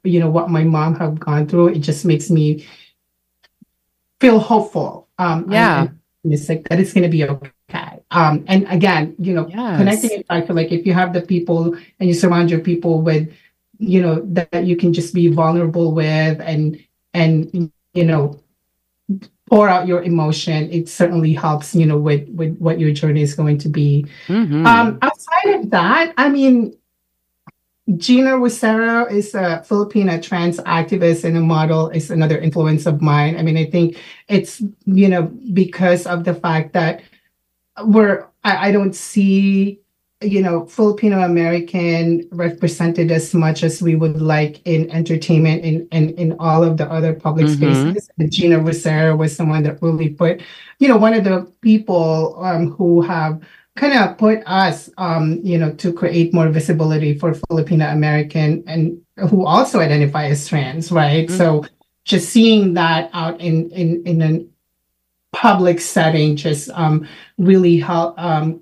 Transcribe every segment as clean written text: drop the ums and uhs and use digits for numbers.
what my mom have gone through, it just makes me feel hopeful. Yeah. And optimistic that it's going to be okay. And again, connecting Yes. it back to like if you have the people and you surround your people with, that you can just be vulnerable with and pour out your emotion, it certainly helps, with what your journey is going to be. Hmm. Outside of that, I mean, Gina Rosero is a Filipina trans activist and a model, is another influence of mine. I mean, I think it's, because of the fact that I don't see, Filipino American represented as much as we would like in entertainment and in all of the other public Hmm. spaces. And Gina Rosero was someone that really put, one of the people who have kind of put us, to create more visibility for Filipino American and who also identify as trans, right? So just seeing that out in an public setting just really help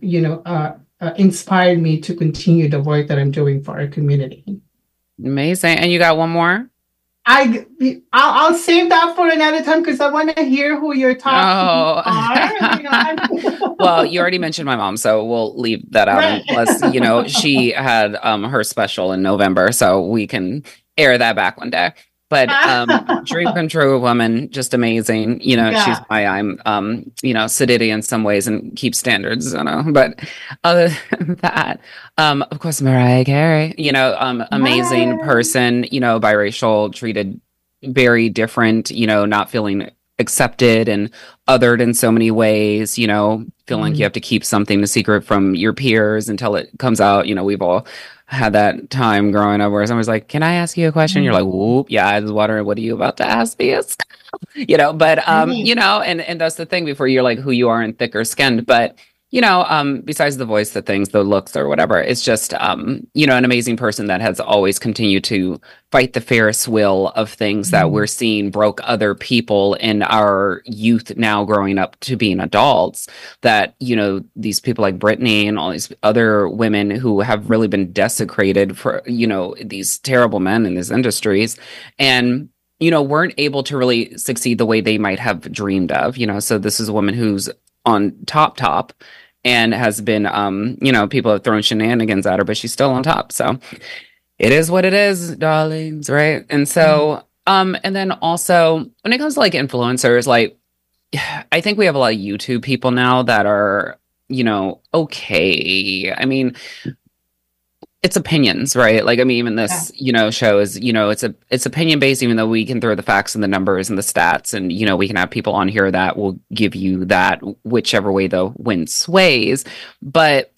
inspired me to continue the work that I'm doing for our community. Amazing. And you got one more? I I'll save that for another time because I want to hear who your top three Oh, are. well, you already mentioned my mom, so we'll leave that out. Right. And plus, she had her special in November, so we can air that back one day. But dream come true woman, just amazing. She's Yeah. why I'm sedity in some ways and keep standards, But other than that, of course, Mariah Carey, amazing Right. person, biracial, treated very different, not feeling accepted and othered in so many ways, feeling like you Mm. have to keep something a secret from your peers until it comes out. We've all had that time growing up where someone's like, "Can I ask you a question?" You're Mm. like, "Whoop, yeah, I was wondering, what are you about to ask me?" But Right. and that's the thing before you're like who you are and thicker skinned. But besides the voice, the things, the looks or whatever, it's just an amazing person that has always continued to fight the Ferris wheel of things that we're Mm. seeing broke other people in our youth now growing up to being adults. That, these people like Britney and all these other women who have really been desecrated for, these terrible men in these industries. And weren't able to really succeed the way they might have dreamed of, So this is a woman who's on top and has been, people have thrown shenanigans at her, but she's still on top. So it is what it is, darlings, right? And Mm. so, and then also when it comes to like influencers, like I think we have a lot of YouTube people now that are, okay. I mean, it's opinions, right? Like, I mean, even Yeah. this, show is, it's opinion based, even though we can throw the facts and the numbers and the stats, and we can have people on here that will give you that whichever way the wind sways. But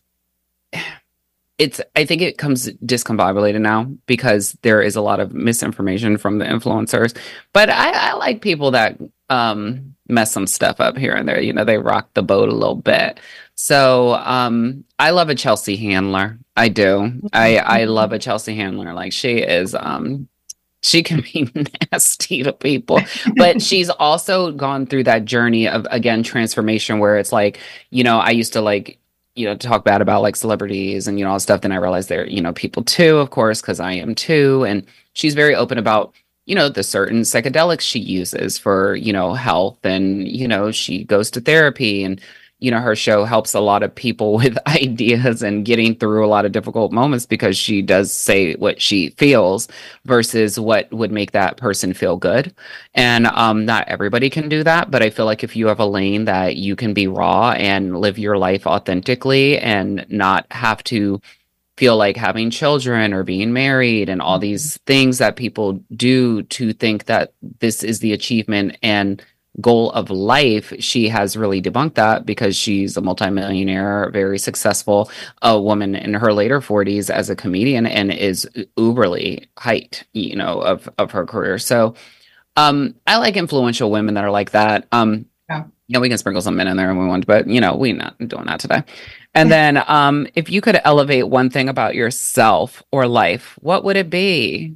I think it comes discombobulated now because there is a lot of misinformation from the influencers. But I like people that mess some stuff up here and there. They rock the boat a little bit. So I love a Chelsea Handler. I do. I love Mhm. a Chelsea Handler. Like she is she can be nasty to people, but she's also gone through that journey of, again, transformation where it's like, I used to like, talk bad about like celebrities and, all this stuff. Then I realized they're, people too, of course, because I am too. And she's very open about, the certain psychedelics she uses for, health. And, she goes to therapy and, her show helps a lot of people with ideas and getting through a lot of difficult moments because she does say what she feels versus what would make that person feel good. And not everybody can do that, but I feel like if you have a lane that you can be raw and live your life authentically and not have to feel like having children or being married and all these things that people do to think that this is the achievement and goal of life, she has really debunked that because she's a multimillionaire, very successful, a woman in her later 40s as a comedian and is uberly height, of her career. So I like influential women that are like that. Yeah. We can sprinkle some men in there if we want, but we're not doing that today. And then if you could elevate one thing about yourself or life, what would it be?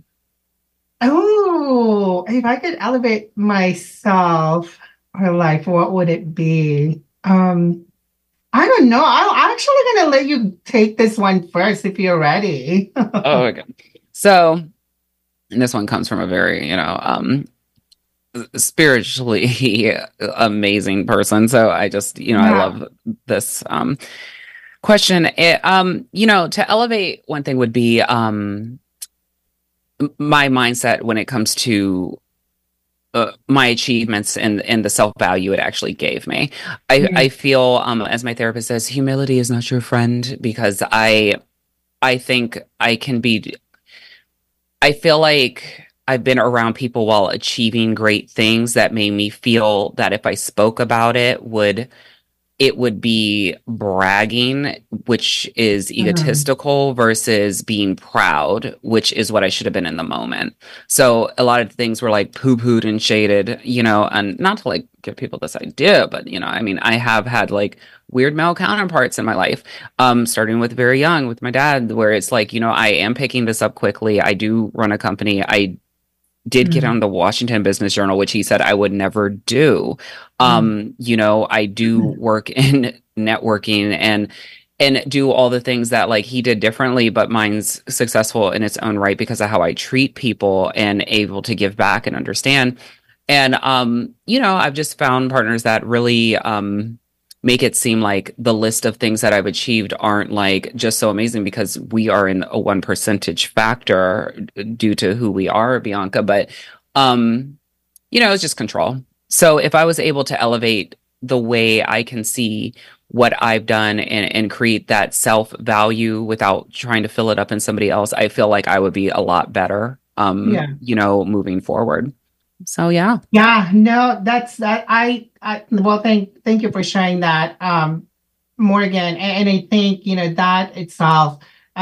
Oh, if I could elevate myself or life, what would it be? I don't know. I'm actually gonna let you take this one first if you're ready. Oh, okay. So and this one comes from a very, spiritually amazing person. So I just, I Yeah. love this question. To elevate, one thing would be my mindset when it comes to my achievements and the self value it actually gave me. Yeah. I feel, as my therapist says, humility is not your friend, because I think I can be. I feel like I've been around people while achieving great things that made me feel that if I spoke about it would be bragging, which is Mhm. egotistical, versus being proud, which is what I should have been in the moment. So a lot of things were like poo-pooed and shaded, and not to like give people this idea, but I mean, I have had like weird male counterparts in my life, starting with very young with my dad, where it's like, I am picking this up quickly. I do run a company. I did get Mhm. on the Washington Business Journal, which he said I would never do. I do Mhm. work in networking and do all the things that like he did differently, but mine's successful in its own right because of how I treat people and able to give back and understand. And I've just found partners that really make it seem like the list of things that I've achieved aren't like just so amazing because we are in a one percentage factor due to who we are, Bianca. But it's just control. So if I was able to elevate the way I can see what I've done and create that self value without trying to fill it up in somebody else, I feel like I would be a lot better Yeah. moving forward. So yeah. Yeah, no, that's that. Well, thank you for sharing that, Morgan. And I think, that itself,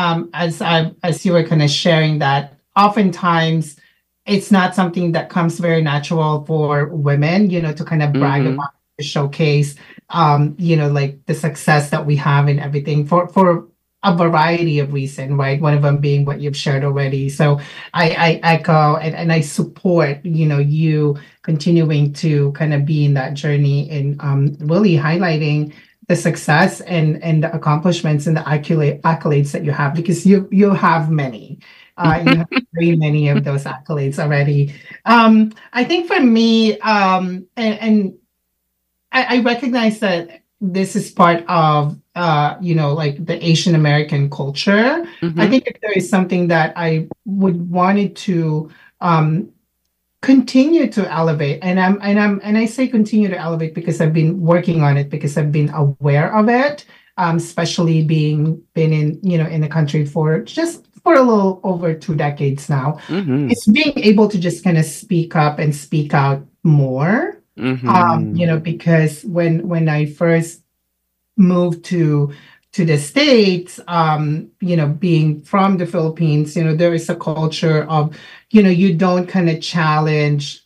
as you were kind of sharing that, oftentimes it's not something that comes very natural for women, to kind of brag Hmm. about, to showcase, like the success that we have and everything for a variety of reasons, right? One of them being what you've shared already. So I echo and I support, you continuing to kind of be in that journey and really highlighting the success and the accomplishments and the accolades that you have, because you have many. You have very many of those accolades already. I think for me, and I recognize that this is part of like the Asian American culture. I Hmm. think if there is something that I would wanted to um, continue to elevate, and I say continue to elevate because I've been working on it, because I've been aware of it, especially been in, in the country for just for a little over 2 decades now. Hmm. It's being able to just kind of speak up and speak out more. Hmm. Because when I first moved to the States, being from the Philippines, there is a culture of, you don't kind of challenge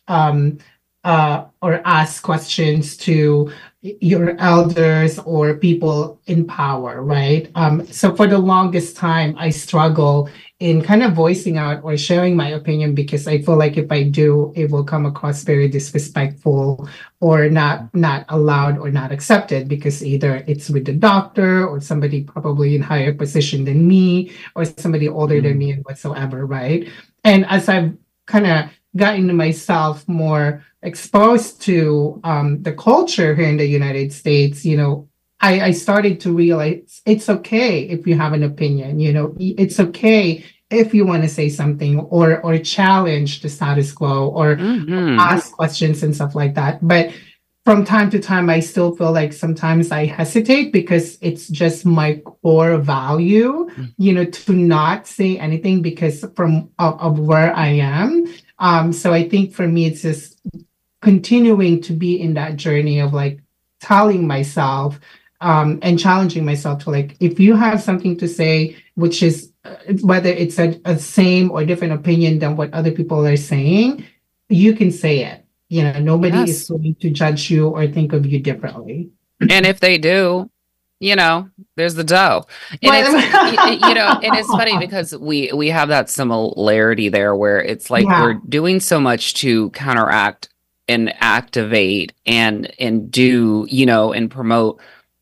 or ask questions to your elders or people in power, right? So for the longest time, I struggle in kind of voicing out or sharing my opinion, because I feel like if I do, it will come across very disrespectful or not allowed or not accepted, because either it's with the doctor or somebody probably in higher position than me or somebody older than me and whatsoever, right? And as I've kind of gotten myself more exposed to the culture here in the United States, I started to realize it's okay if you have an opinion, it's okay if you want to say something or challenge the status quo or Hmm. ask questions and stuff like that. But from time to time, I still feel like sometimes I hesitate because it's just my core value, to not say anything because of where I am. So I think for me, it's just continuing to be in that journey of like telling myself and challenging myself to like, if you have something to say, which is whether it's a same or different opinion than what other people are saying, you can say it. Nobody is Yes. going to judge you or think of you differently. And if they do, there's the dough. And But and it's funny because we have that similarity there where it's like we're yeah, doing so much to counteract and activate and do, and promote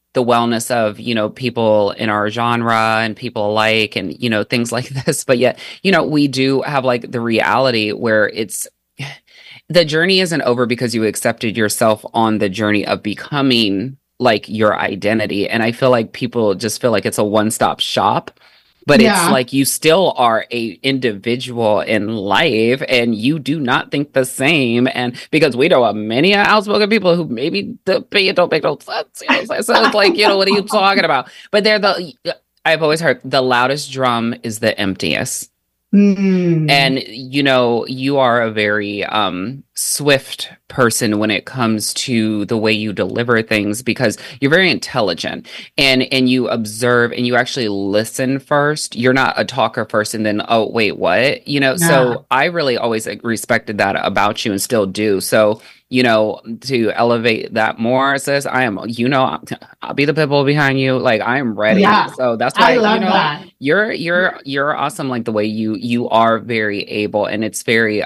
the wellness of, people in our genre and people alike and, things like this. But yet, we do have like the reality where the journey isn't over because you accepted yourself on the journey of becoming like your identity. And I feel like people just feel like it's a one-stop shop, but it's Yeah. like you still are a individual in life and you do not think the same. And because we know many outspoken people who maybe the opinion don't make no sense. So it's like, what are you talking about? But I've always heard the loudest drum is the emptiest. Mm. And you are a very swift person when it comes to the way you deliver things because you're very intelligent and you observe and you actually listen first. You're not a talker first and then, oh, wait, what? So I really always respected that about you and still do. So, to elevate that more, sis, I'll be the pit bull behind you. Like I am ready. Yeah. So that's why, I love that. you're awesome. Like the way you are very able and it's very,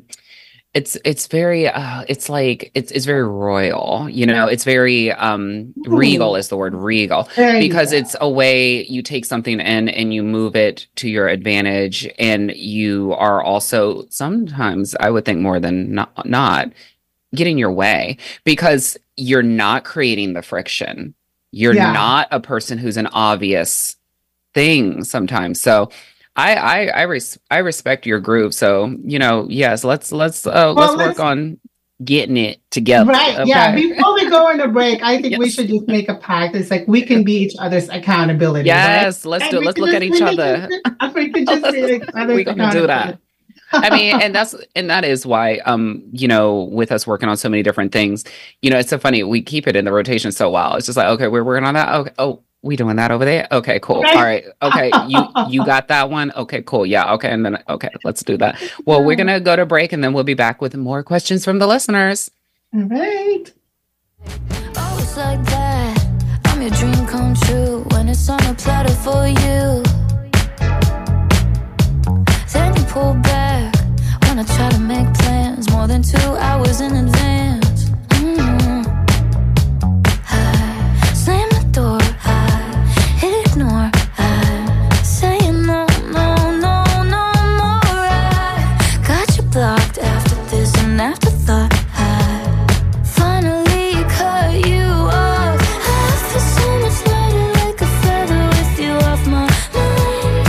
it's very it's like it's very royal, it's very regal is the word, regal, because it's a way you take something in and you move it to your advantage, and you are also sometimes, I would think more than not getting your way because you're not creating the friction. You're not a person who's an obvious thing sometimes. So I respect your groove. So, yes, let's work on getting it together. Right. Okay? Yeah. Before we go on a break, I think we Yes. should just make a pact. It's like we can be each other's accountability. Yes, right? let's And do it. we Let's can look at just each make other. We can just be each other's We're gonna do that. accountability. I mean, and that is why, with us working on so many different things, it's so funny. We keep it in the rotation so well. It's just like, okay, we're working on that. Okay. Oh, we doing that over there? Okay, cool. Right. All right. Okay. You got that one? Okay, cool. Yeah. Okay. And then, okay, let's do that. Well, we're going to go to break and then we'll be back with more questions from the listeners. All right. Oh, it's like that. I'm your dream come true when it's on a platter for you. Then you pull back when I try to make plans more than 2 hours in advance. I slam the door, I hit ignore, I say no, no, no, no more. I got you blocked after this and afterthought. I finally cut you off. I feel so much lighter like a feather with you off my mind.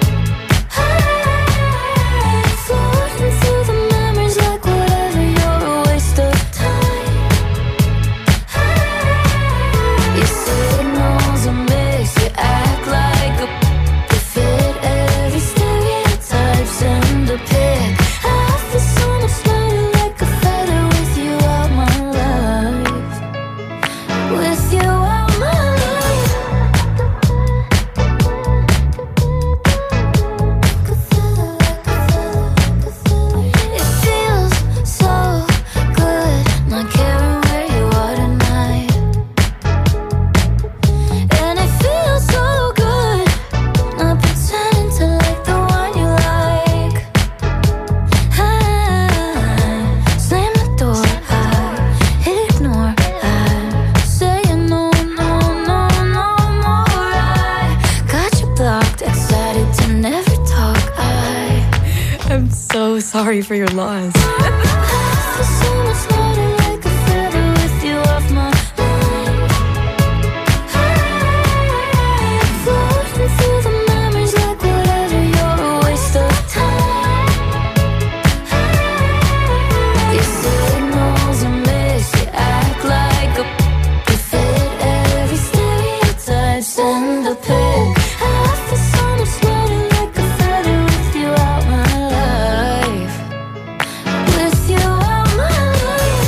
Floating through the memories like whatever, you're a waste of time. Your signals a mix, you act like you fit every stereotype, send a pic. I feel so much lighter like a feather with you out my life. With you out my life. It feels so good not caring where you are tonight. And it feels so good not pretending to like the one you like. I slam the door, I hit ignore, I say no, no, no, no more. I got you blocked, excited to never talk. I'm so sorry for your loss. I feel so much lighter like a feather with you off my mind. Floating through the memories like whatever, you're a waste of time. Your signals a mix, you act like you fit every stereotype, send a pic. I feel so much lighter like a feather with you out my life. With you out my life.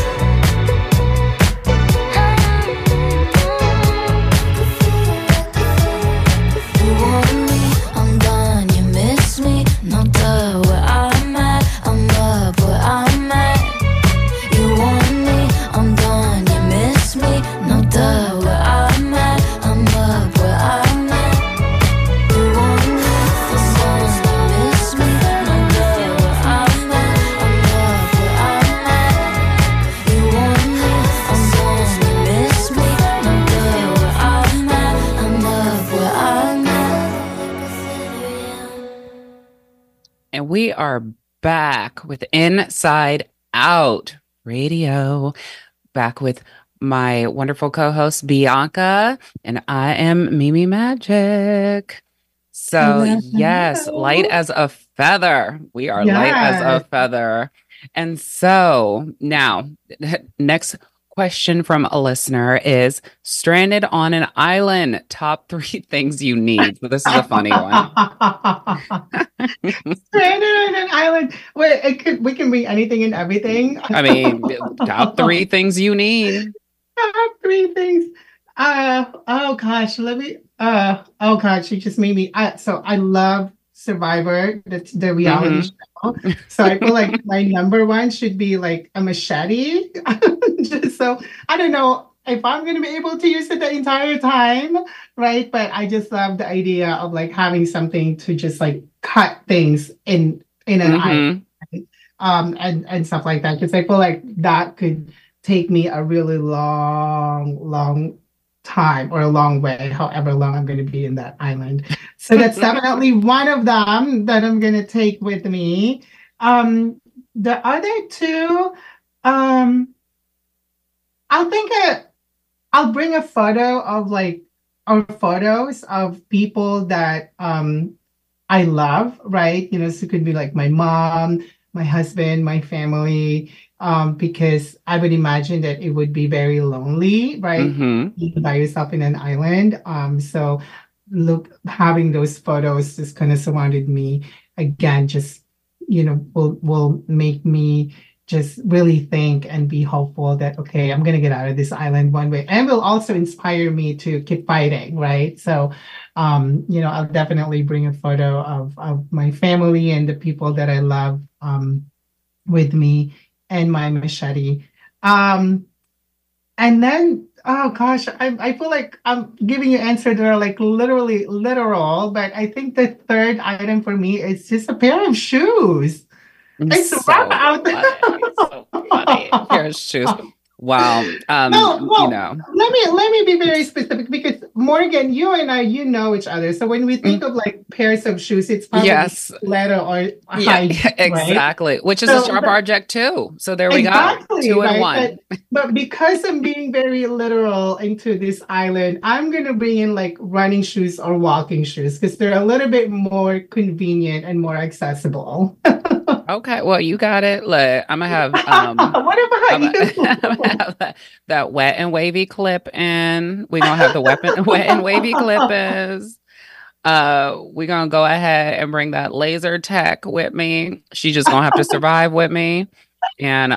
we are back with Inside Out Radio, back with my wonderful co-host Bianca, and I am Mimi Magic. So, yes, light Hello. as a feather. We are light as a Yes. feather. And so now, next question from a listener is stranded on an island, top 3 things you need. So this is a funny one. Stranded on an island. Wait, we can be anything and everything. I mean, top 3 things you need. Top 3 things. Oh gosh, oh gosh, you just made me. So I love Survivor, the reality show. So I feel like my number one should be like a machete. Just so I don't know if I'm gonna be able to use it the entire time, right? But I just love the idea of like having something to just like cut things in an island, and stuff like that. Because I feel like that could take me a really long time or a long way, however long I'm going to be in that island. So that's definitely one of them that I'm going to take with me. The other two, I think I'll bring a photo of like, or photos of people that I love, right? So it could be like my mom, my husband, my family, because I would imagine that it would be very lonely, right? Being by yourself in an island. So having those photos just kind of surrounded me again, just, will make me just really think and be hopeful that, okay, I'm going to get out of this island one way, and will also inspire me to keep fighting, right? So, I'll definitely bring a photo of my family and the people that I love with me, and my machete. And then, oh gosh, I feel like I'm giving you answers that are like literally literal, but I think the third item for me is just a pair of shoes. It's So rough out there. funny. So funny. Pair of shoes. Wow. No, well, let me be very specific, because Morgan, you and I, know each other. So when we think of like pairs of shoes, it's probably yes, leather or high, exactly. right? Which is a sharp object too. So there we go. 2 in 1. But because I'm being very literal into this island, I'm gonna bring in like running shoes or walking shoes, because they're a little bit more convenient and more accessible. Okay, well, you got it. Look, I'm gonna have what about you? I'm gonna have that wet and wavy clip in. We're gonna have the wet and wavy clip is. We're gonna go ahead and bring that laser tech with me. She's just gonna have to survive with me. And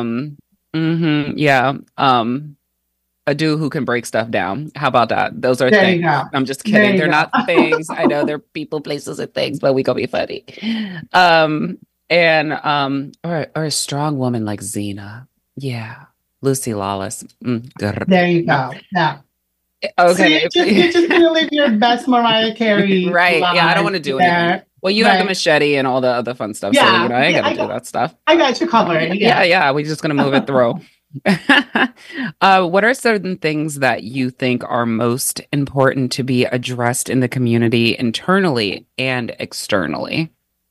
a dude who can break stuff down. How about that? Those are There things. you go. I'm just kidding. They're not things. I know they're people, places, and things, but we gonna be funny. Or a strong woman like Xena. Yeah. Lucy Lawless. There you go. Yeah. Okay. So you're just gonna live your best Mariah Carey. Right. Yeah, I don't want to do anything. Well, you have the machete and all the other fun stuff. Yeah. So, I ain't gotta do that stuff. I got you covered. Yeah. We're just gonna move it through. What are certain things that you think are most important to be addressed in the community internally and externally?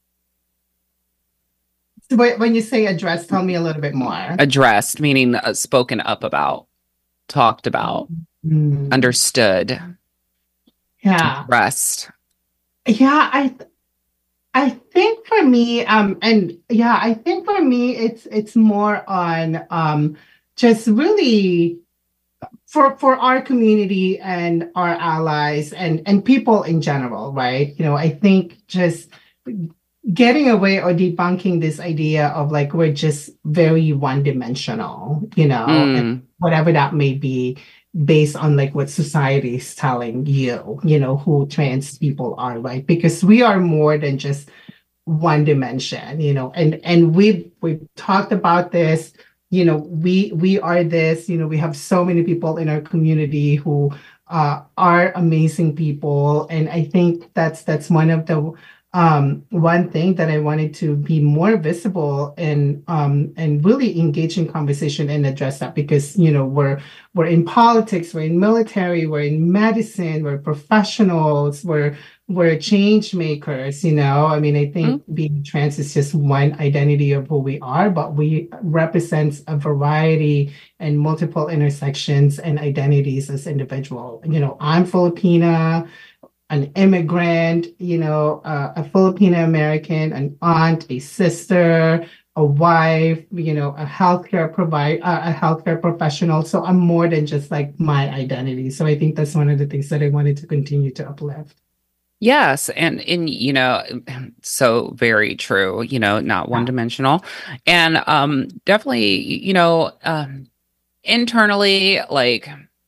When you say addressed, tell me a little bit more. Addressed, meaning spoken up about, talked about, understood. Yeah. Addressed. Yeah, I think for me, I think for me it's more on just really for our community and our allies and people in general, right? I think just getting away or debunking this idea of like we're just very one-dimensional, and whatever that may be, based on like what society is telling you, who trans people are, right? Because we are more than just one dimension, and we've talked about this, we are this, we have so many people in our community who are amazing people. And I think that's one of the one thing that I wanted to be more visible and really engage in conversation and address that because we're in politics, we're in military, we're in medicine, we're professionals, we're change makers, I mean, I think being trans is just one identity of who we are, but we represents a variety and multiple intersections and identities as individual. I'm Filipina, an immigrant, a Filipino American, an aunt, a sister, a wife, a healthcare a healthcare professional. So I'm more than just like my identity. So I think that's one of the things that I wanted to continue to uplift. Yes, and so very true, not one dimensional. And definitely, internally, like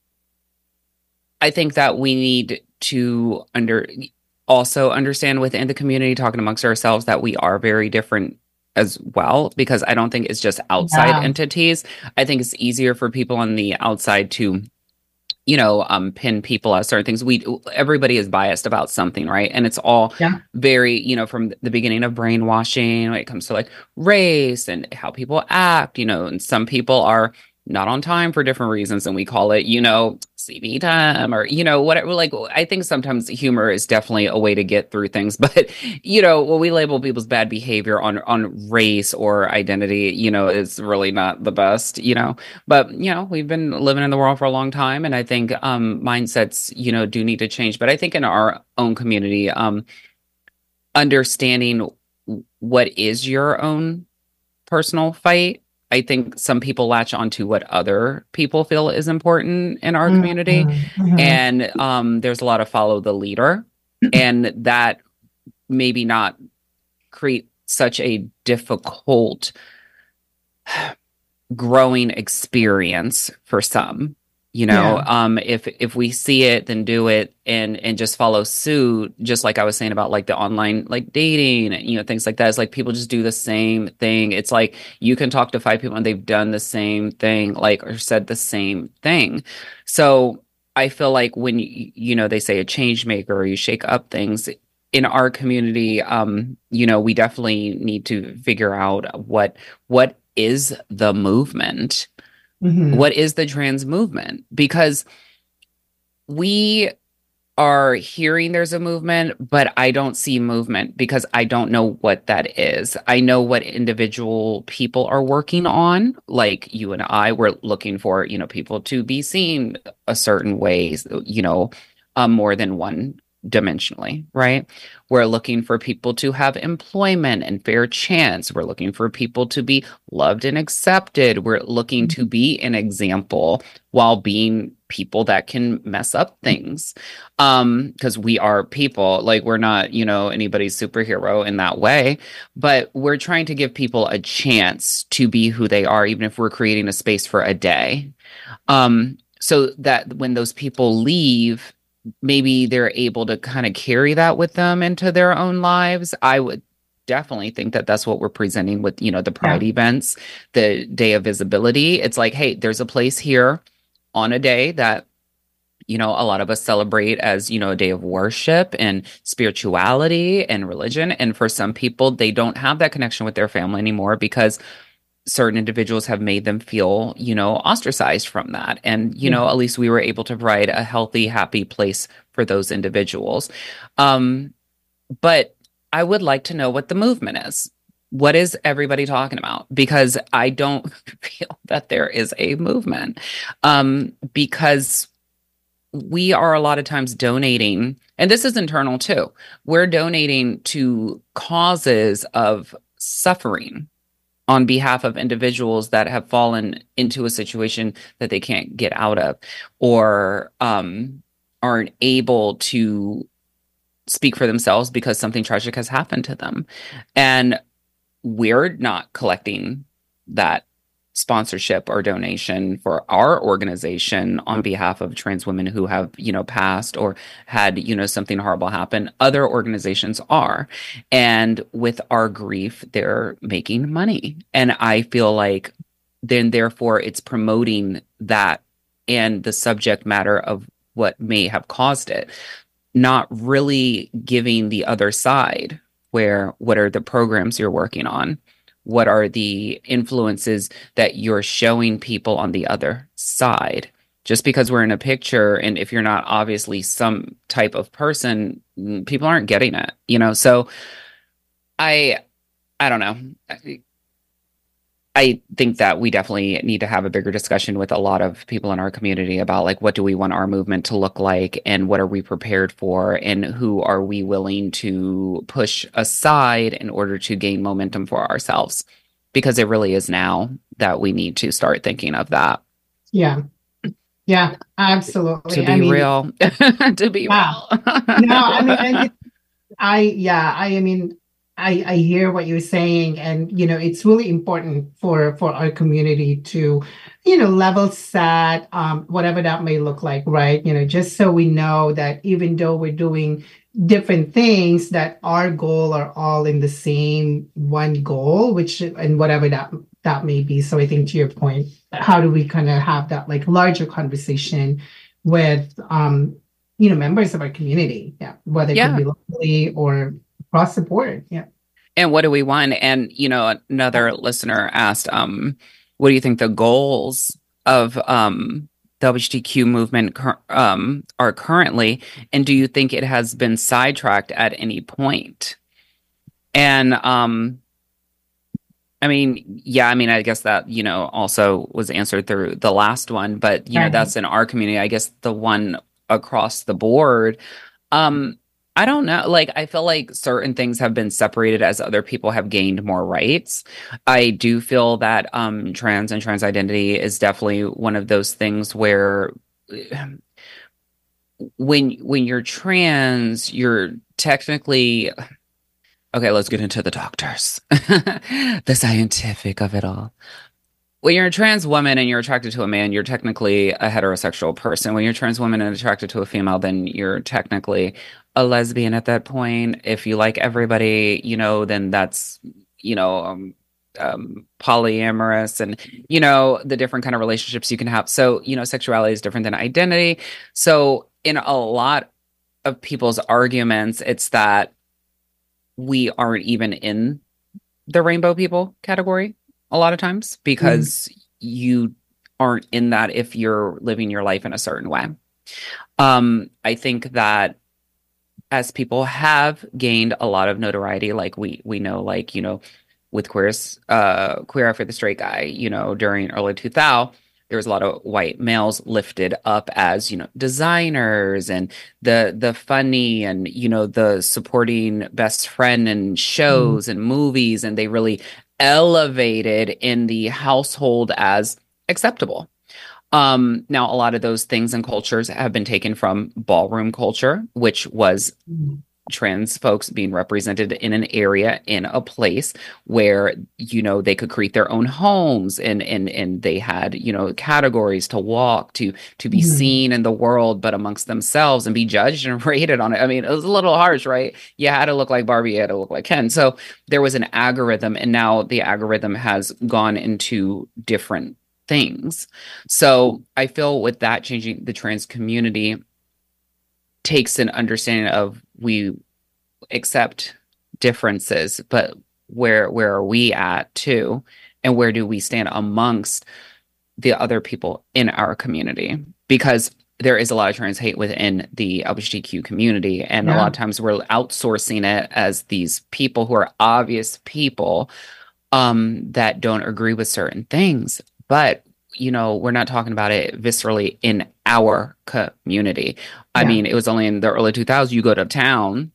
I think that we need to also understand within the community, talking amongst ourselves, that we are very different as well, because I don't think it's just outside entities. I think it's easier for people on the outside to pin people as certain things. Everybody is biased about something, right? And it's all very, from the beginning of brainwashing when it comes to like race and how people act, and some people are not on time for different reasons, and we call it, CV time or, whatever. Like, I think sometimes humor is definitely a way to get through things, but, when we label people's bad behavior on race or identity, is really not the best, but, we've been living in the world for a long time. And I think mindsets, do need to change. But I think in our own community, understanding what is your own personal fight. I think some people latch onto what other people feel is important in our community. And there's a lot of follow the leader, and that maybe not create such a difficult growing experience for some. If we see it, then do it and just follow suit. Just like I was saying about like the online, like dating, things like that. It's like people just do the same thing. It's like you can talk to 5 people and they've done the same thing, like, or said the same thing. So I feel like when, they say a change maker or you shake up things in our community, we definitely need to figure out what is the movement. What is the trans movement? Because we are hearing there's a movement, but I don't see movement because I don't know what that is. I know what individual people are working on. Like you and I were looking for, people to be seen a certain way, more than one dimensionally, right? We're looking for people to have employment and fair chance. We're looking for people to be loved and accepted. We're looking to be an example while being people that can mess up things. Because we are people, like we're not, anybody's superhero in that way, but we're trying to give people a chance to be who they are, even if we're creating a space for a day. So that when those people leave, maybe they're able to kind of carry that with them into their own lives. I would definitely think that that's what we're presenting with, the Pride events, the Day of Visibility. It's like, hey, there's a place here on a day that, a lot of us celebrate as, a day of worship and spirituality and religion. And for some people, they don't have that connection with their family anymore because certain individuals have made them feel, ostracized from that. And, at least we were able to provide a healthy, happy place for those individuals. But I would like to know what the movement is. What is everybody talking about? Because I don't feel that there is a movement. Because we are a lot of times donating, and this is internal too. We're donating to causes of suffering on behalf of individuals that have fallen into a situation that they can't get out of, or aren't able to speak for themselves because something tragic has happened to them. And we're not collecting that sponsorship or donation for our organization on behalf of trans women who have, passed or had, something horrible happen. Other organizations are. And with our grief, they're making money. And I feel like then therefore it's promoting that and the subject matter of what may have caused it, not really giving the other side where what are the programs you're working on? What are the influences that you're showing people on the other side? Just because we're in a picture, and if you're not obviously some type of person, people aren't getting it, you know? So I I don't know. I think that we definitely need to have a bigger discussion with a lot of people in our community about like what do we want our movement to look like and what are we prepared for and who are we willing to push aside in order to gain momentum for ourselves, because it really is now that we need to start thinking of that. Yeah. Yeah, absolutely. To be real. To be real. No, I mean, I hear what you're saying, and it's really important for our community to, level set, whatever that may look like, right? Just so we know that even though we're doing different things, that our goal are all in the same one goal, which and whatever that may be. So I think to your point, how do we kind of have that like larger conversation with members of our community, whether it could be locally or across the board. And what do we want? And another listener asked, what do you think the goals of the LGBTQ movement are currently, and do you think it has been sidetracked at any point? And I guess that also was answered through the last one, but that's in our community. I guess the one across the board, I don't know. Like, I feel like certain things have been separated as other people have gained more rights. I do feel that trans and trans identity is definitely one of those things where when you're trans, you're technically... Okay, let's get into the doctors. The scientific of it all. When you're a trans woman and you're attracted to a man, you're technically a heterosexual person. When you're a trans woman and attracted to a female, then you're technically a lesbian at that point. If you like everybody, then that's, polyamorous and, the different kind of relationships you can have. So, sexuality is different than identity. So in a lot of people's arguments, it's that we aren't even in the rainbow people category a lot of times because you aren't in that if you're living your life in a certain way. I think that as people have gained a lot of notoriety, like we know, like, with Queer Eye for the Straight Guy, during early 2000, there was a lot of white males lifted up as, designers and the funny and, the supporting best friend and shows and movies. And they really elevated in the household as acceptable. Now, a lot of those things and cultures have been taken from ballroom culture, which was trans folks being represented in an area, in a place where, they could create their own homes and they had, categories to walk to be seen in the world, but amongst themselves and be judged and rated on it. I mean, it was a little harsh, right? You had to look like Barbie, you had to look like Ken. So there was an algorithm, and now the algorithm has gone into different things. So I feel with that changing, the trans community takes an understanding of we accept differences, but where are we at too? And where do we stand amongst the other people in our community? Because there is a lot of trans hate within the LGBTQ community. And a lot of times we're outsourcing it as these people who are obvious people that don't agree with certain things. But we're not talking about it viscerally in our community. I mean, it was only in the early 2000s, you go to town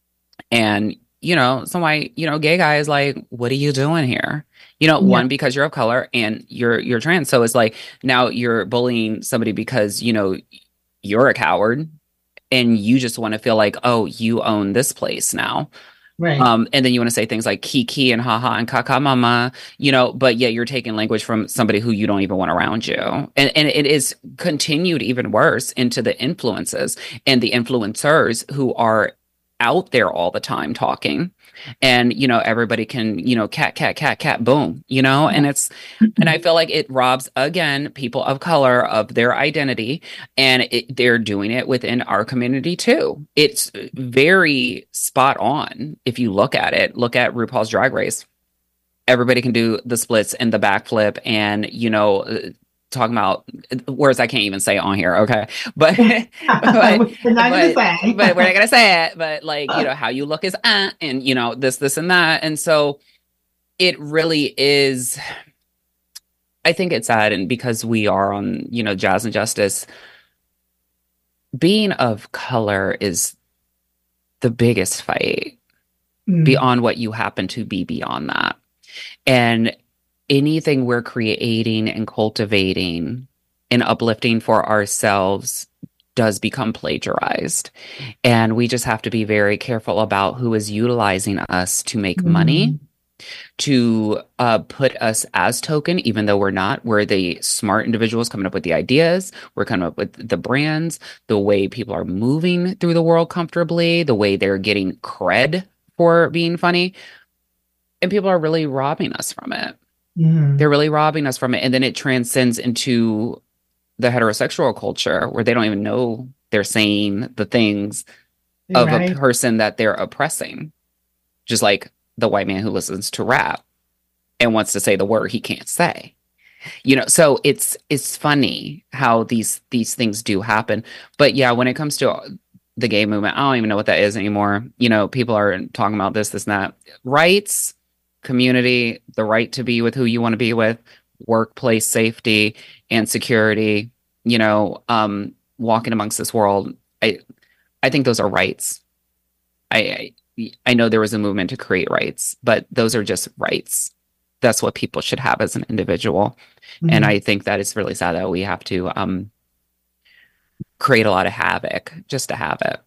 and, some white, gay guy is like, what are you doing here? One, because you're of color and you're trans. So it's like, now you're bullying somebody because, you're a coward and you just want to feel like, oh, you own this place now. Right. And then you want to say things like kiki and haha and kaka mama, but yet you're taking language from somebody who you don't even want around you. And it is continued even worse into the influences and the influencers who are out there all the time talking and everybody can cat cat cat cat boom, and I feel like it robs again people of color of their identity, and they're doing it within our community too. It's very spot on. If you look at RuPaul's Drag Race, everybody can do the splits and the backflip, and talking about words I can't even say on here. Okay. But we're not gonna say it, but like, how you look is, and this and that. And so it really is, I think it's sad. And because we are on, Jazz and Justice, being of color is the biggest fight beyond what you happen to be beyond that. And anything we're creating and cultivating and uplifting for ourselves does become plagiarized. And we just have to be very careful about who is utilizing us to make money, to put us as token, even though we're not. We're the smart individuals coming up with the ideas. We're coming up with the brands, the way people are moving through the world comfortably, the way they're getting cred for being funny. And people are really robbing us from it. They're really robbing us from it. And then it transcends into the heterosexual culture where they don't even know they're saying the things of a person that they're oppressing. Just like the white man who listens to rap and wants to say the word he can't say. So it's funny how these things do happen. But yeah, when it comes to the gay movement, I don't even know what that is anymore. People are talking about this and that. Rights, community, the right to be with who you want to be with, workplace safety and security, walking amongst this world. I think those are rights. I know there was a movement to create rights, but those are just rights. That's what people should have as an individual. And I think that it's really sad that we have to create a lot of havoc just to have it.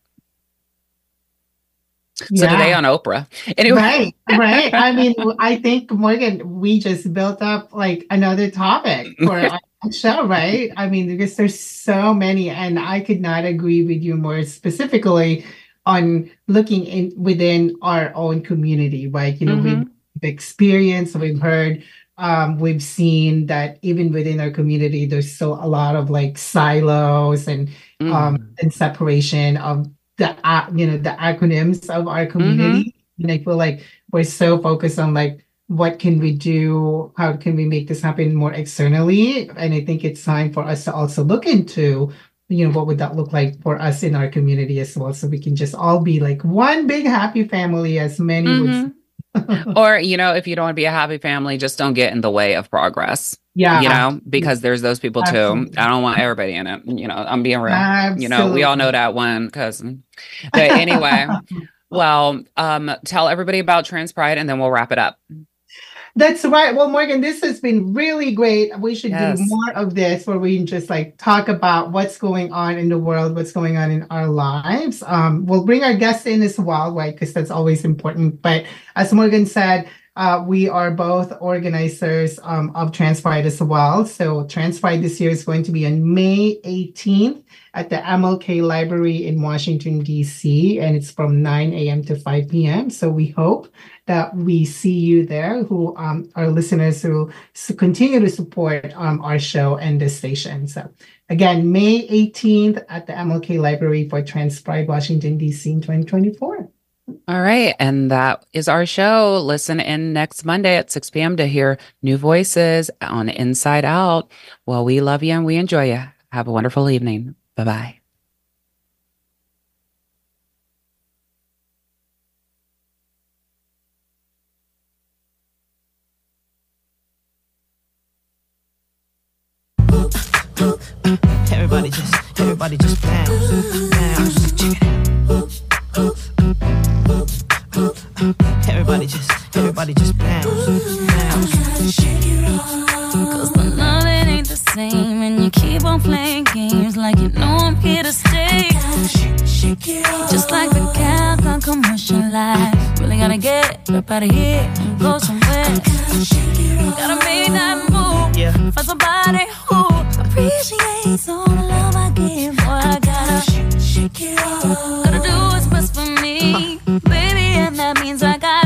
So today on Oprah. Anyway. Right. I mean, I think, Morgan, we just built up like another topic for our show, right? I mean, because there's so many, and I could not agree with you more specifically on looking within our own community, right? We've experienced, we've heard, we've seen that even within our community, there's still a lot of like silos and separation of the acronyms of our community. And I feel like we're so focused on like, what can we do? How can we make this happen more externally? And I think it's time for us to also look into, what would that look like for us in our community as well? So we can just all be like one big happy family, as many would say. Or, if you don't want to be a happy family, just don't get in the way of progress. Yeah. Because there's those people too. I don't want everybody in it. I'm being real. Absolutely. We all know that one cousin. But anyway, well, tell everybody about Trans Pride and then we'll wrap it up. That's right. Well, Morgan, this has been really great. We should do more of this where we can just like talk about what's going on in the world, what's going on in our lives. We'll bring our guests in as well, right? Because that's always important. But as Morgan said, we are both organizers of Trans Pride as well. So Trans Pride this year is going to be on May 18th at the MLK Library in Washington, D.C. And it's from 9 a.m. to 5 p.m. So we hope that we see you there, who are listeners who continue to support our show and this station. So again, May 18th at the MLK Library for Trans Pride, Washington, D.C. in 2024. All right. And that is our show. Listen in next Monday at 6 p.m. to hear new voices on Inside Out. Well, we love you and we enjoy you. Have a wonderful evening. Bye-bye. Everybody just bounce, bounce. Everybody just bounce, bounce. Cause the love, it ain't the same. And you keep on playing games like you know I'm here to stay. Just like the cow got commercialized. Really gotta get up out of here and go somewhere. Gotta make that move, Yeah. find somebody who appreciates all the love I give. Boy, I gotta do what's best for me, baby, and that means I gotta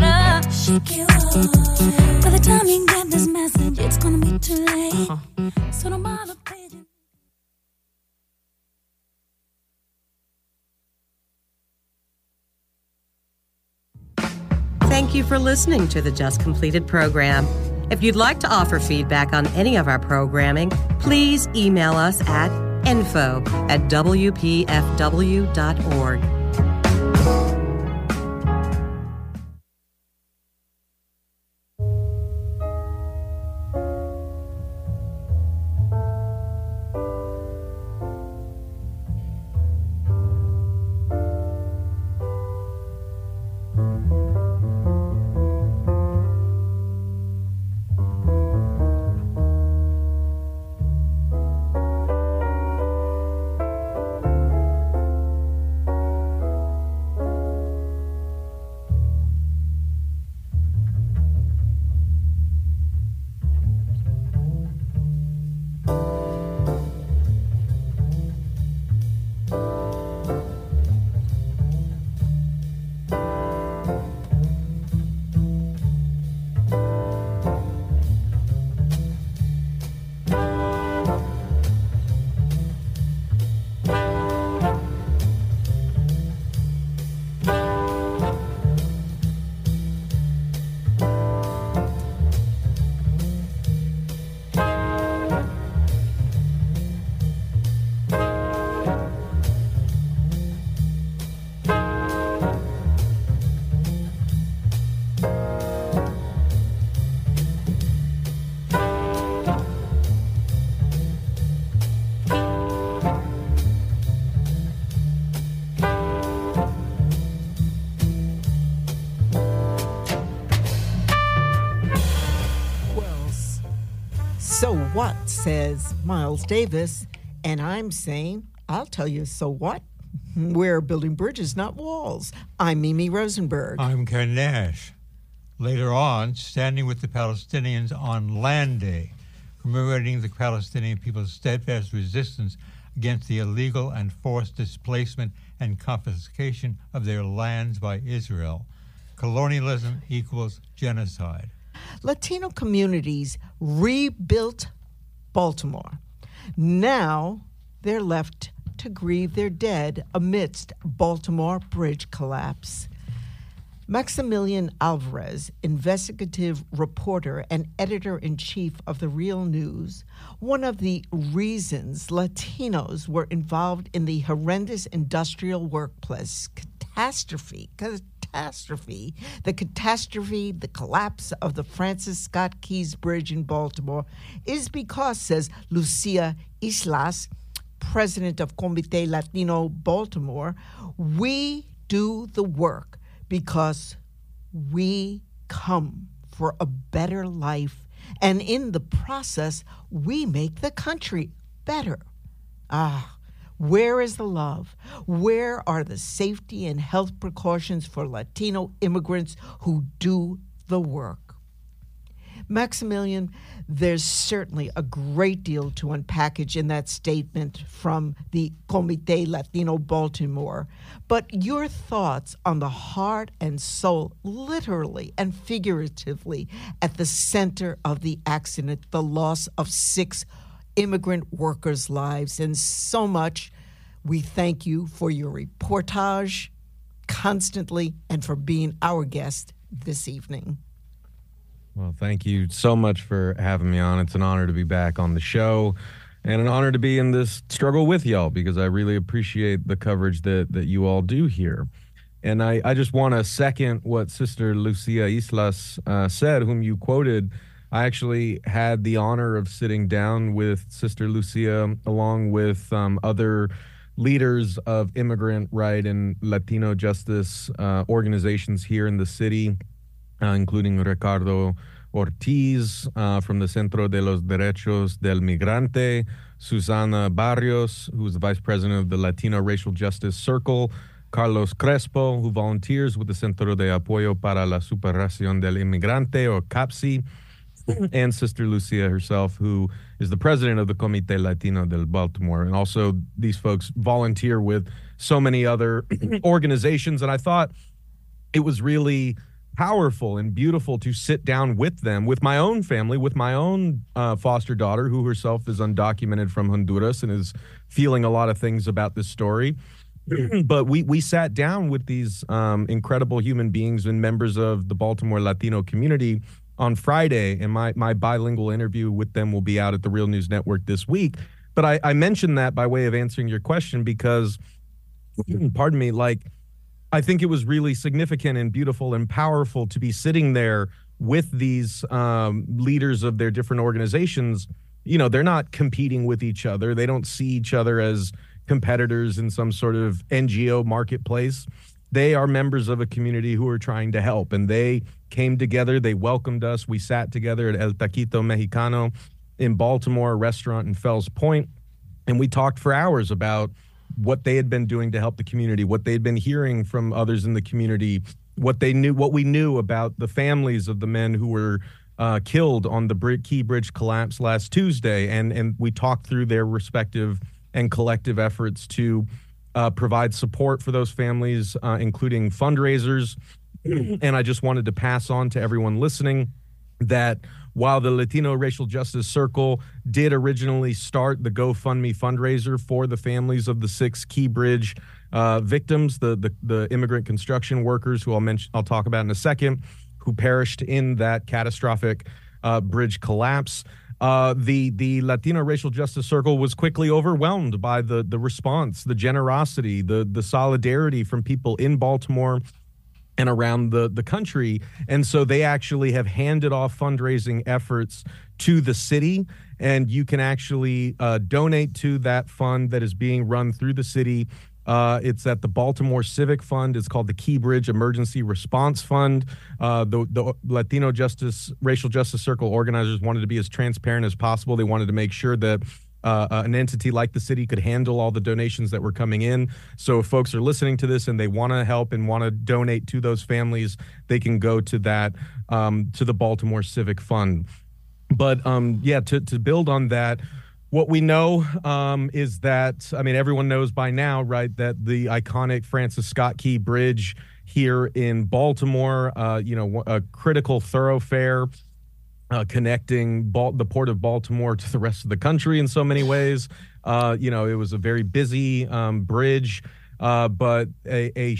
thank you for listening to the Just Completed program. If you'd like to offer feedback on any of our programming, please email us at info@wpfw.org. So what, says Miles Davis, and I'm saying, I'll tell you, so what? We're building bridges, not walls. I'm Mimi Rosenberg. I'm Ken Nash. Later on, standing with the Palestinians on Land Day, commemorating the Palestinian people's steadfast resistance against the illegal and forced displacement and confiscation of their lands by Israel. Colonialism equals genocide. Latino communities rebuilt Baltimore. Now they're left to grieve their dead amidst Baltimore bridge collapse. Maximilian Alvarez, investigative reporter and editor-in-chief of The Real News, one of the reasons Latinos were involved in the horrendous industrial workplace catastrophe, the collapse of the Francis Scott Key Bridge in Baltimore is because, says Lucia Islas, president of Comité Latino Baltimore, we do the work because we come for a better life, and in the process, we make the country better. Where is the love? Where are the safety and health precautions for Latino immigrants who do the work? Maximilian, there's certainly a great deal to unpackage in that statement from the Comité Latino Baltimore, but your thoughts on the heart and soul, literally and figuratively, at the center of the accident, the loss of 6 immigrant workers' lives, and so much. We thank you for your reportage constantly and for being our guest this evening. Well, thank you so much for having me on. It's an honor to be back on the show and an honor to be in this struggle with y'all, because I really appreciate the coverage that you all do here. And I just want to second what Sister Lucia Islas said, whom you quoted. I actually had the honor of sitting down with Sister Lucia along with other leaders of immigrant right and Latino justice organizations here in the city, including Ricardo Ortiz from the Centro de los Derechos del Migrante, Susana Barrios, who is the vice president of the Latino Racial Justice Circle, Carlos Crespo, who volunteers with the Centro de Apoyo para la Superación del Inmigrante, or CAPSI, and Sister Lucia herself, who is the president of the Comité Latino del Baltimore. And also these folks volunteer with so many other organizations. And I thought it was really powerful and beautiful to sit down with them, with my own family, with my own foster daughter, who herself is undocumented from Honduras and is feeling a lot of things about this story. But we sat down with these incredible human beings and members of the Baltimore Latino community on Friday, and my bilingual interview with them will be out at the Real News Network this week. But I mentioned that by way of answering your question because, pardon me, like, I think it was really significant and beautiful and powerful to be sitting there with these leaders of their different organizations. You know, they're not competing with each other. They don't see each other as competitors in some sort of NGO marketplace. They are members of a community who are trying to help, and they came together. They welcomed us. We sat together at El Taquito Mexicano in Baltimore, a restaurant in Fells Point, and we talked for hours about what they had been doing to help the community, what they'd been hearing from others in the community, what we knew about the families of the men who were killed on the Key Bridge collapse last Tuesday, and we talked through their respective and collective efforts to provide support for those families, including fundraisers. And I just wanted to pass on to everyone listening that while the Latino Racial Justice Circle did originally start the GoFundMe fundraiser for the families of the 6 Key Bridge victims, the immigrant construction workers who I'll talk about in a second, who perished in that catastrophic bridge collapse, the Latino Racial Justice Circle was quickly overwhelmed by the response, the generosity, the solidarity from people in Baltimore and around the country. And so they actually have handed off fundraising efforts to the city, and you can actually donate to that fund that is being run through the city. It's at the Baltimore Civic Fund. It's called the Key Bridge Emergency Response Fund. The Latino Racial Justice Circle organizers wanted to be as transparent as possible. They wanted to make sure that an entity like the city could handle all the donations that were coming in. So if folks are listening to this and they want to help and want to donate to those families, they can go to that, to the Baltimore Civic Fund. But to build on that, what we know is that, I mean, everyone knows by now, right, that the iconic Francis Scott Key Bridge here in Baltimore, a critical thoroughfare connecting the port of Baltimore to the rest of the country in so many ways. It was a very busy bridge, but a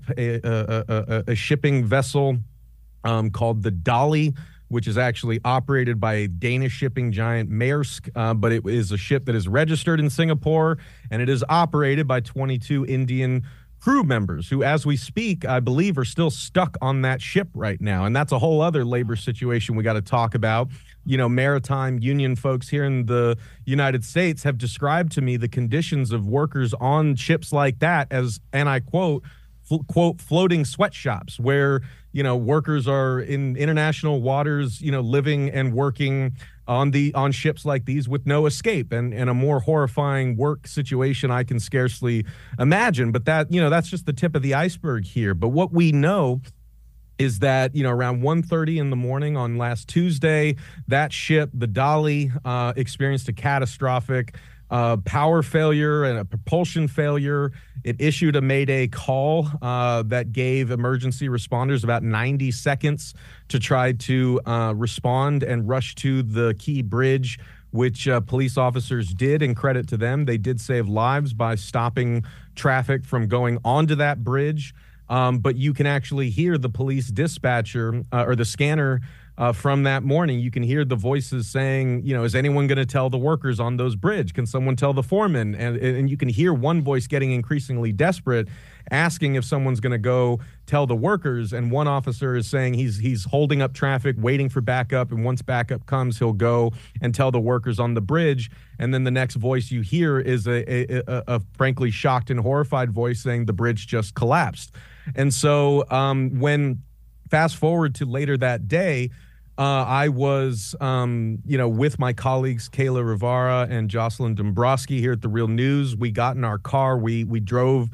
shipping vessel called the Dolly, which is actually operated by a Danish shipping giant Maersk, but it is a ship that is registered in Singapore, and it is operated by 22 Indian crew members who, as we speak, I believe are still stuck on that ship right now. And that's a whole other labor situation we got to talk about. You know, maritime union folks here in the United States have described to me the conditions of workers on ships like that as, and I quote, floating sweatshops, where, workers are in international waters, living and working on ships like these with no escape, and a more horrifying work situation I can scarcely imagine. But that's just the tip of the iceberg here. But what we know is that, around 1:30 in the morning on last Tuesday, that ship, the Dolly, experienced a catastrophic power failure and a propulsion failure. It issued a Mayday call that gave emergency responders about 90 seconds to try to respond and rush to the Key Bridge, which police officers did, and credit to them. They did save lives by stopping traffic from going onto that bridge. But you can actually hear the police dispatcher or the scanner from that morning. You can hear the voices saying, is anyone going to tell the workers on those bridge? Can someone tell the foreman? And you can hear one voice getting increasingly desperate, asking if someone's going to go tell the workers. And one officer is saying he's holding up traffic, waiting for backup. And once backup comes, he'll go and tell the workers on the bridge. And then the next voice you hear is a frankly shocked and horrified voice saying the bridge just collapsed. And so when fast forward to later that day, I was, with my colleagues, Kayla Rivara and Jocelyn Dombrowski here at The Real News. We got in our car. We drove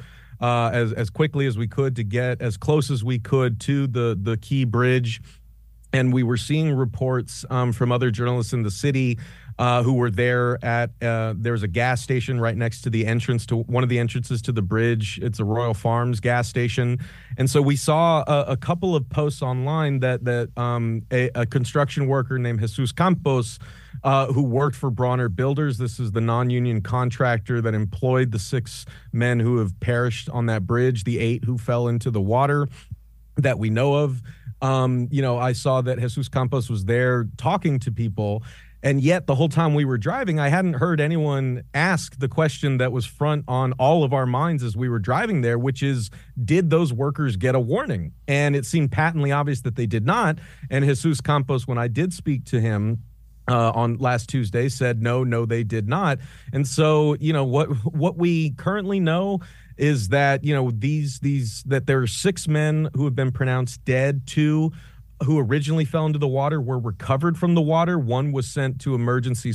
as quickly as we could to get as close as we could to the Key Bridge. And we were seeing reports from other journalists in the city who were there at, there was a gas station right next to the entrance to one of the entrances to the bridge. It's a Royal Farms gas station. And so we saw a couple of posts online that a construction worker named Jesus Campos who worked for Bronner Builders. This is the non-union contractor that employed the 6 men who have perished on that bridge, the 8 who fell into the water that we know of. I saw that Jesus Campos was there talking to people. And yet the whole time we were driving, I hadn't heard anyone ask the question that was front on all of our minds as we were driving there, which is, did those workers get a warning? And it seemed patently obvious that they did not. And Jesus Campos, when I did speak to him on last Tuesday, said, no, they did not. And so, what we currently know is that, that there are 6 men who have been pronounced dead, 2 who originally fell into the water were recovered from the water. 1 was sent to emergency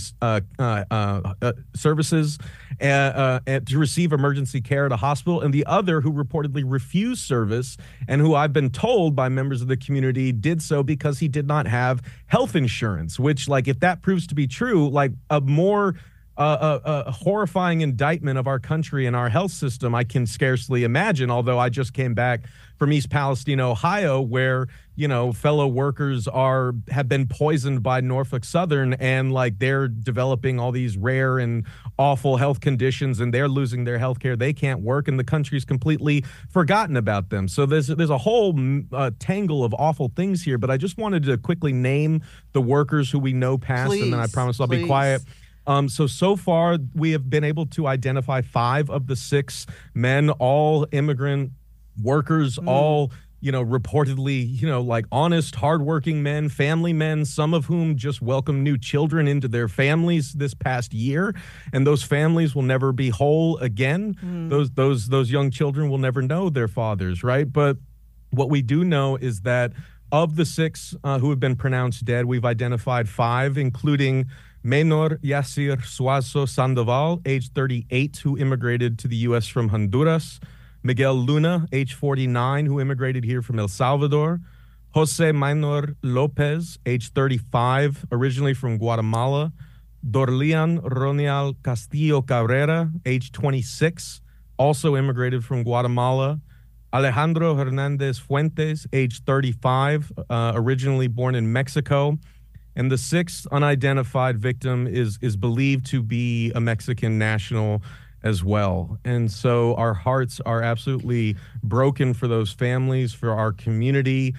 services to receive emergency care at a hospital, and the other, who reportedly refused service and who I've been told by members of the community did so because he did not have health insurance, which, if that proves to be true, a more a horrifying indictment of our country and our health system I can scarcely imagine, although I just came back from East Palestine, Ohio, where, fellow workers have been poisoned by Norfolk Southern, and they're developing all these rare and awful health conditions, and they're losing their health care. They can't work, and the country's completely forgotten about them. So there's a whole tangle of awful things here, but I just wanted to quickly name the workers who we know passed, and then I promise I'll be quiet. So far, we have been able to identify 5 of the 6 men, all immigrant workers, all, reportedly, honest, hardworking men, family men, some of whom just welcomed new children into their families this past year. And those families will never be whole again. Those young children will never know their fathers, right? But what we do know is that of the 6 who have been pronounced dead, we've identified 5, including Menor Yasir Suazo Sandoval, age 38, who immigrated to the U.S. from Honduras. Miguel Luna, age 49, who immigrated here from El Salvador. Jose Maynor Lopez, age 35, originally from Guatemala. Dorlian Ronial Castillo Cabrera, age 26, also immigrated from Guatemala. Alejandro Hernandez Fuentes, age 35, originally born in Mexico. And the 6th unidentified victim is believed to be a Mexican national as well. And so our hearts are absolutely broken for those families, for our community.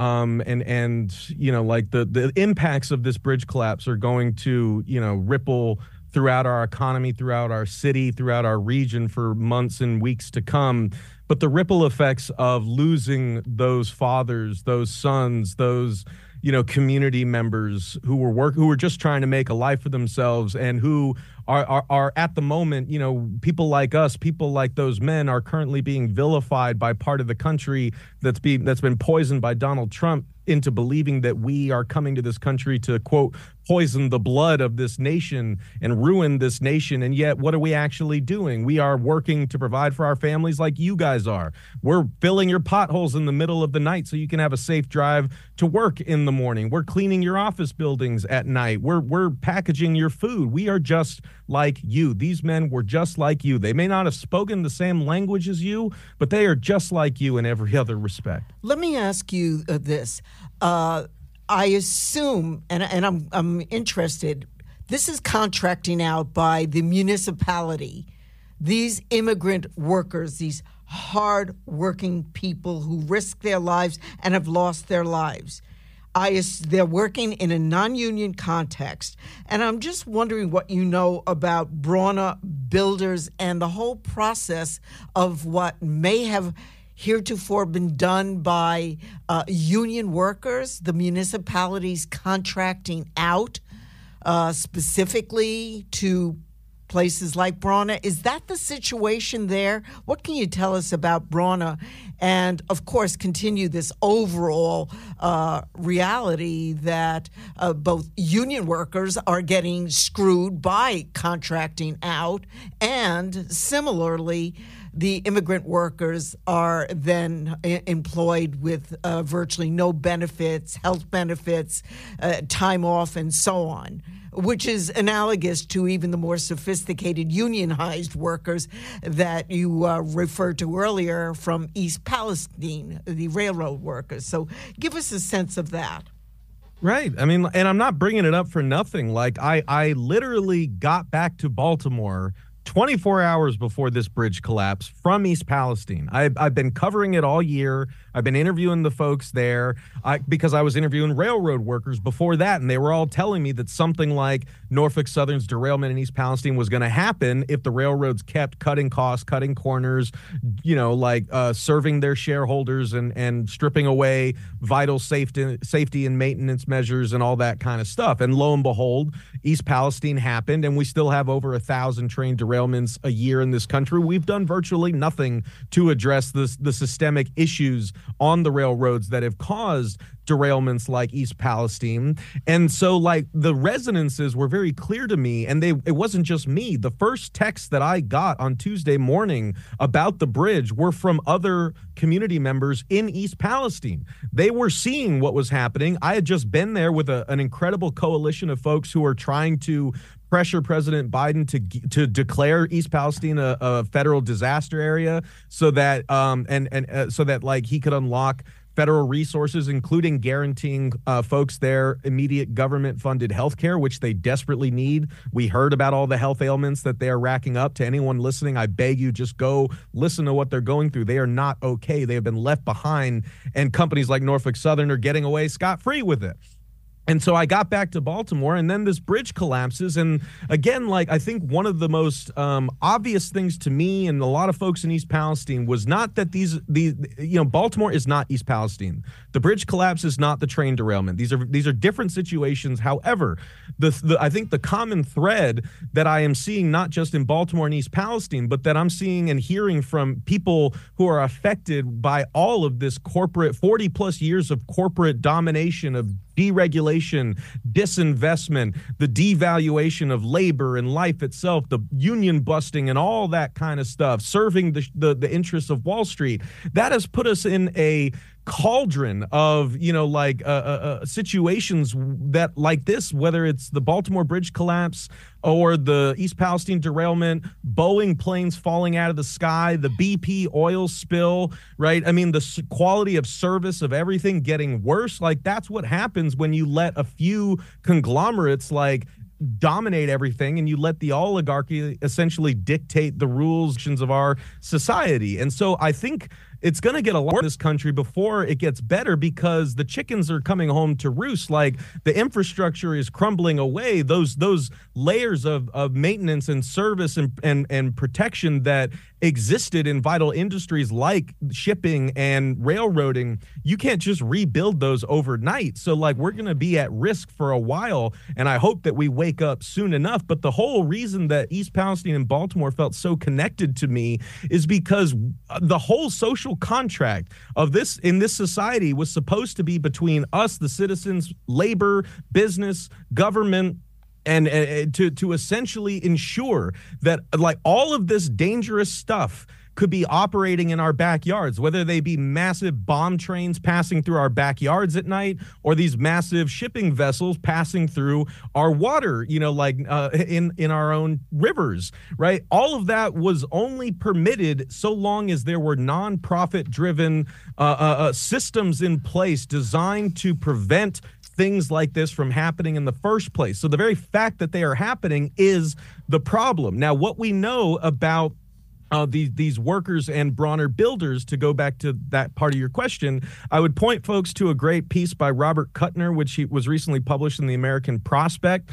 The impacts of this bridge collapse are going to, ripple throughout our economy, throughout our city, throughout our region for months and weeks to come. But the ripple effects of losing those fathers, those sons, those community members who were just trying to make a life for themselves, and who are at the moment, people like us, people like those men are currently being vilified by part of the country that's been poisoned by Donald Trump into believing that we are coming to this country to, quote, poison the blood of this nation and ruin this nation. And yet, what are we actually doing? We are working to provide for our families like you guys are. We're filling your potholes in the middle of the night so you can have a safe drive to work in the morning. We're cleaning your office buildings at night. We're packaging your food. We are just like you. These men were just like you. They may not have spoken the same language as you, but they are just like you in every other respect. Let me ask you this. I assume, and I'm interested, this is contracting out by the municipality. These immigrant workers, these hard-working people who risk their lives and have lost their lives. They're working in a non-union context, and I'm just wondering what you know about Bronner Builders and the whole process of what may have heretofore been done by union workers, the municipalities contracting out specifically to places like Bronner. Is that the situation there? What can you tell us about Bronner? And, of course, continue this overall reality that both union workers are getting screwed by contracting out, and similarly, the immigrant workers are then employed with virtually no benefits, health benefits, time off, and so on, which is analogous to even the more sophisticated unionized workers that you referred to earlier from East Palestine, the railroad workers. So give us a sense of that. Right. I mean, and I'm not bringing it up for nothing. Like, I literally got back to Baltimore 24 hours before this bridge collapse from East Palestine. I've been covering it all year. I've been interviewing the folks there because I was interviewing railroad workers before that, and they were all telling me that something like Norfolk Southern's derailment in East Palestine was going to happen if the railroads kept cutting costs, cutting corners, serving their shareholders and stripping away vital safety and maintenance measures and all that kind of stuff. And lo and behold, East Palestine happened, and we still have over 1,000 train derailments a year in this country. We've done virtually nothing to address the systemic issues on the railroads that have caused derailments like East Palestine. And so, like, the resonances were very clear to me, and it wasn't just me. The first texts that I got on Tuesday morning about the bridge were from other community members in East Palestine. They were seeing what was happening. I had just been there with an incredible coalition of folks who are trying to pressure President Biden to declare East Palestine a federal disaster area, so that so that like he could unlock federal resources, including guaranteeing folks their immediate government-funded health care, which they desperately need. We heard about all the health ailments that they are racking up. To anyone listening, I beg you, just go listen to what they're going through. They are not okay. They have been left behind, and companies like Norfolk Southern are getting away scot-free with it. And so I got back to Baltimore, and then this bridge collapses. And again, like, I think one of the most obvious things to me and a lot of folks in East Palestine was not that Baltimore is not East Palestine. The bridge collapse is not the train derailment. These are different situations. However, I think the common thread that I am seeing, not just in Baltimore and East Palestine, but that I'm seeing and hearing from people who are affected by all of this corporate 40 plus years of corporate domination, of deregulation, disinvestment, the devaluation of labor and life itself, the union busting and all that kind of stuff, serving the interests of Wall Street, that has put us in a cauldron of situations that like this, whether it's the Baltimore bridge collapse or the East Palestine derailment, Boeing planes falling out of the sky, the BP oil spill, right? I mean, the quality of service of everything getting worse. Like, that's what happens when you let a few conglomerates like dominate everything, and you let the oligarchy essentially dictate the rules of our society. And so I think it's going to get a lot in this country before it gets better, because the chickens are coming home to roost. Like, the infrastructure is crumbling away. Those layers of maintenance and service and protection that existed in vital industries like shipping and railroading, you can't just rebuild those overnight. So, like, we're going to be at risk for a while, and I hope that we wake up soon enough. But the whole reason that East Palestine and Baltimore felt so connected to me is because the whole social contract of this in this society was supposed to be between us, the citizens, labor, business, government, and to essentially ensure that, like, all of this dangerous stuff could be operating in our backyards, whether they be massive bomb trains passing through our backyards at night, or these massive shipping vessels passing through our water, in our own rivers, right? All of that was only permitted so long as there were nonprofit driven systems in place designed to prevent things like this from happening in the first place. So the very fact that they are happening is the problem. Now, what we know about these workers and Bronner builders, to go back to that part of your question, I would point folks to a great piece by Robert Kuttner, which was recently published in the American Prospect.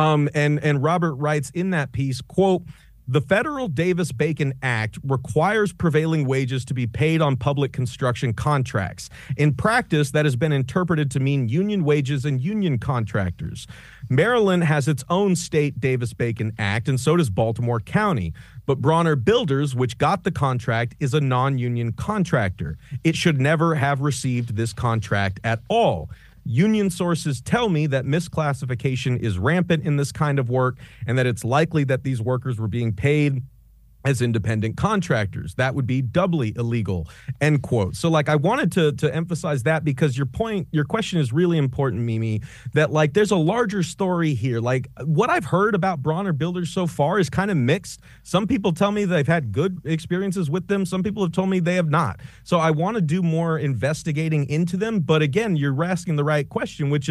And Robert writes in that piece, quote, "The federal Davis-Bacon Act requires prevailing wages to be paid on public construction contracts. In practice, that has been interpreted to mean union wages and union contractors. Maryland has its own state Davis-Bacon Act, and so does Baltimore County. But Bronner Builders, which got the contract, is a non-union contractor. It should never have received this contract at all. Union sources tell me that misclassification is rampant in this kind of work, and that it's likely that these workers were being paid as independent contractors. That would be doubly illegal," end quote. So, like, I wanted to emphasize that, because your question is really important, Mimi, that, like, there's a larger story here. Like, what I've heard about Bronner Builders so far is kind of mixed. Some people tell me they've had good experiences with them. Some people have told me they have not. So I want to do more investigating into them. But again, you're asking the right question, which is,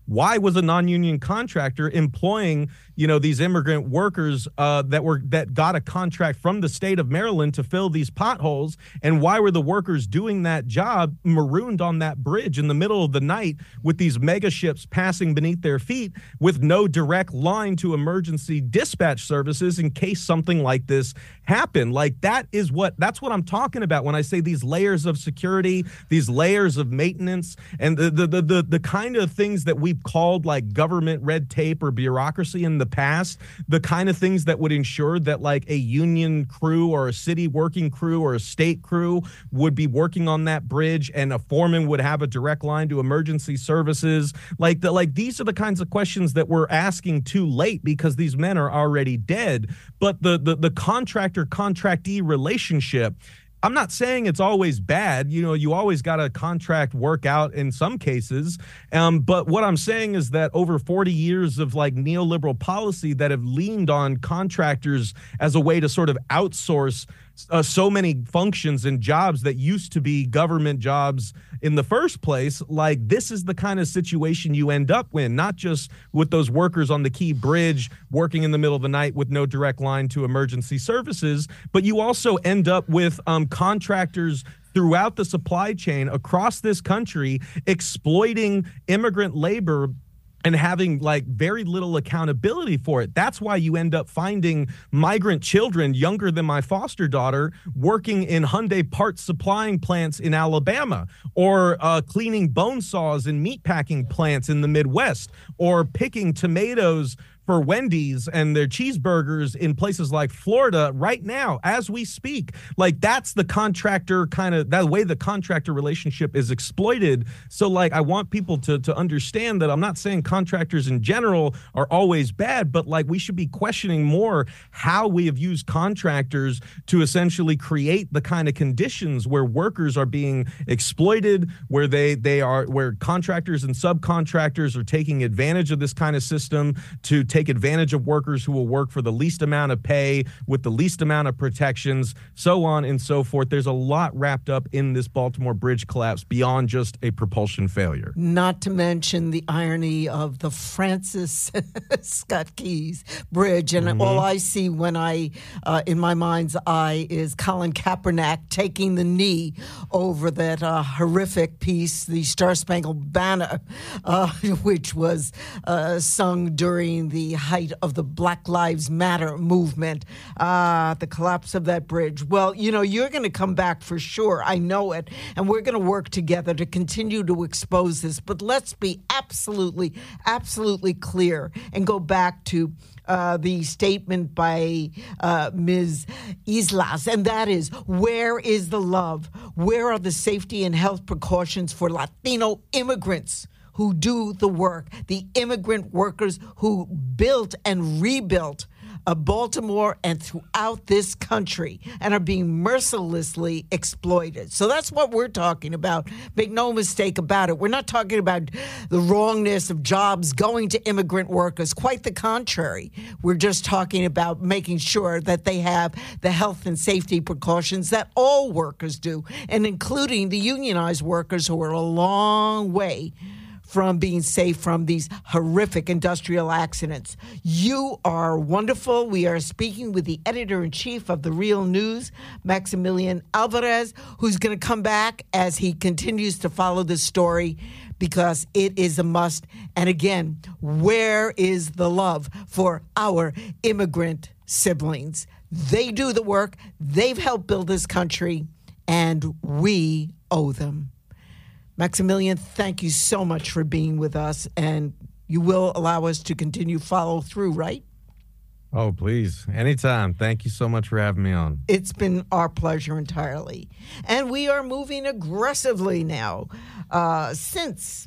why was a non-union contractor employing, these immigrant workers that got a contract from the state of Maryland to fill these potholes? And why were the workers doing that job marooned on that bridge in the middle of the night with these mega ships passing beneath their feet with no direct line to emergency dispatch services in case something like this happened? Like, that's what I'm talking about when I say these layers of security, these layers of maintenance, and the kind of things that we've called like government red tape or bureaucracy in the past, the kind of things that would ensure that like a union crew or a city working crew or a state crew would be working on that bridge and a foreman would have a direct line to emergency services. These are the kinds of questions that we're asking too late because these men are already dead. But the contractor-contractee relationship, I'm not saying it's always bad. You always got to contract work out in some cases. But what I'm saying is that over 40 years of like neoliberal policy that have leaned on contractors as a way to sort of outsource so many functions and jobs that used to be government jobs in the first place, like this is the kind of situation you end up with, not just with those workers on the Key Bridge working in the middle of the night with no direct line to emergency services, but you also end up with contractors throughout the supply chain across this country exploiting immigrant labor and having like very little accountability for it. That's why you end up finding migrant children younger than my foster daughter working in Hyundai parts supplying plants in Alabama, or cleaning bone saws in meatpacking plants in the Midwest, or picking tomatoes for Wendy's and their cheeseburgers in places like Florida right now as we speak. Like that's the contractor that way the contractor relationship is exploited. So like I want people to understand that I'm not saying contractors in general are always bad, but like we should be questioning more how we have used contractors to essentially create the kind of conditions where workers are being exploited, where where contractors and subcontractors are taking advantage of this kind of system to take advantage of workers who will work for the least amount of pay with the least amount of protections, so on and so forth. There's a lot wrapped up in this Baltimore bridge collapse beyond just a propulsion failure. Not to mention the irony of the Francis Scott Keys Bridge. And all I see when in my mind's eye is Colin Kaepernick taking the knee over that horrific piece, the Star Spangled Banner, which was sung during the height of the Black Lives Matter movement, the collapse of that bridge. Well, you're going to come back for sure. I know it. And we're going to work together to continue to expose this. But let's be absolutely, absolutely clear and go back to the statement by Ms. Islas, and that is, where is the love? Where are the safety and health precautions for Latino immigrants who do the work, the immigrant workers who built and rebuilt Baltimore and throughout this country and are being mercilessly exploited? So that's what we're talking about. Make no mistake about it. We're not talking about the wrongness of jobs going to immigrant workers. Quite the contrary. We're just talking about making sure that they have the health and safety precautions that all workers do, and including the unionized workers who are a long way from being safe from these horrific industrial accidents. You are wonderful. We are speaking with the editor-in-chief of The Real News, Maximilian Alvarez, who's going to come back as he continues to follow this story because it is a must. And again, where is the love for our immigrant siblings? They do the work. They've helped build this country, and we owe them. Maximilian, thank you so much for being with us, and you will allow us to continue follow through, right? Oh, please. Anytime. Thank you so much for having me on. It's been our pleasure entirely. And we are moving aggressively now. Since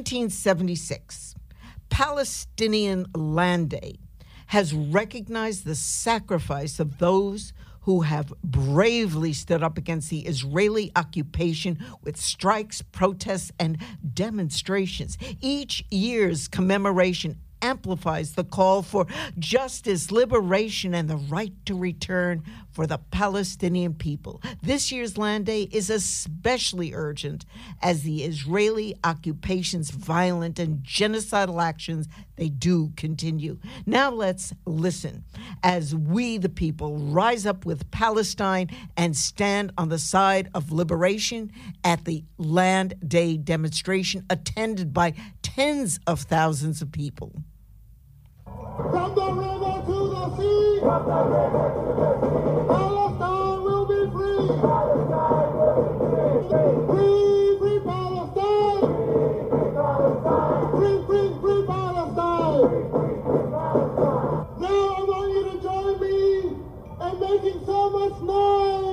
1976, Palestinian Land Day has recognized the sacrifice of those who have bravely stood up against the Israeli occupation with strikes, protests, and demonstrations. Each year's commemoration amplifies the call for justice, liberation, and the right to return for the Palestinian people. This year's Land Day is especially urgent as the Israeli occupation's violent and genocidal actions, they do continue. Now let's listen as we, the people, rise up with Palestine and stand on the side of liberation at the Land Day demonstration attended by tens of thousands of people. From the river to the sea, Palestine will be free. Free, free Palestine. Free, free, free Palestine. Now I want you to join me in making so much noise.